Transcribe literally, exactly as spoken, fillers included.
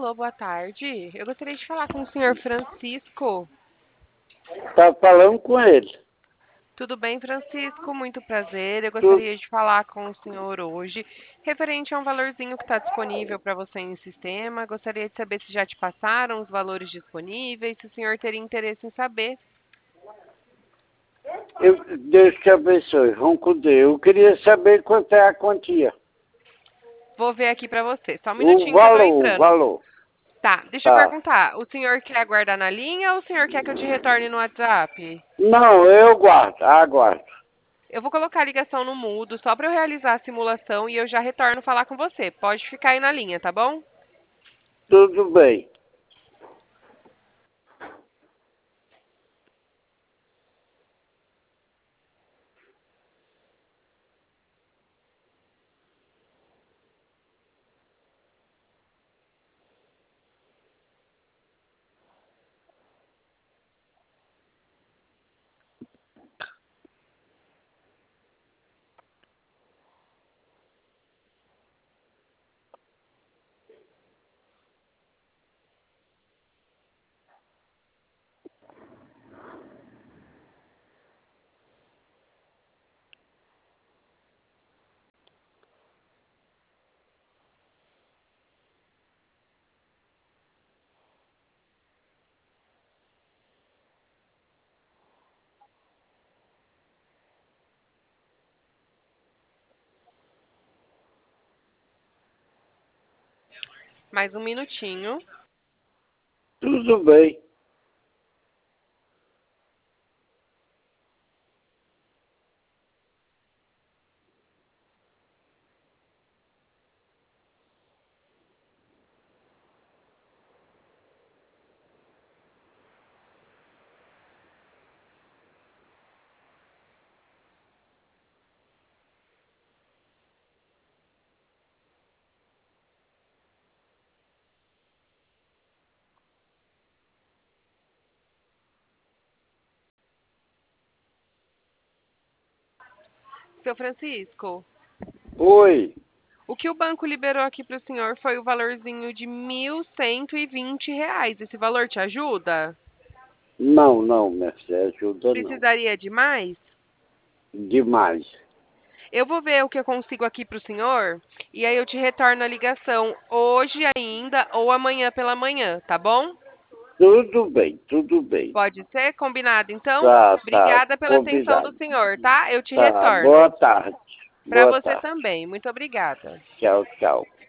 Alô, boa tarde. Eu gostaria de falar com o senhor Francisco. Tá falando com ele. Tudo bem, Francisco? Muito prazer. Eu Tu, gostaria de falar com o senhor hoje, referente a um valorzinho que está disponível para você em sistema. Gostaria de saber se já te passaram os valores disponíveis, se o senhor teria interesse em saber. eu, Deus te abençoe, vamos com Deus. Eu queria saber quanto é a quantia. Vou ver aqui para você. Só um O minutinho que eu estou valor, o entrando. valor. Tá, deixa eu Tá. perguntar. O senhor quer aguardar na linha ou o senhor quer que eu te retorne no WhatsApp? Não, eu guardo, aguardo. Eu vou colocar a ligação no mudo só para eu realizar a simulação e eu já retorno falar com você. Pode ficar aí na linha, tá bom? Tudo bem. Mais um minutinho. Tudo bem. Seu Francisco, Oi. o que o banco liberou aqui para o senhor foi o valorzinho de mil cento e vinte reais. Esse valor te ajuda? Não, não, minha filha, ajuda não. Precisaria de mais? Demais. Eu vou ver o que eu consigo aqui para o senhor e aí eu te retorno a ligação hoje ainda ou amanhã pela manhã, tá bom? Tudo bem, tudo bem. Pode ser? Combinado, então? Tá, tá, Obrigada pela atenção do combinado. senhor, tá? Eu te Tá, boa retorno. tarde. Para Boa você tarde. também. Muito obrigada. Tchau, tchau.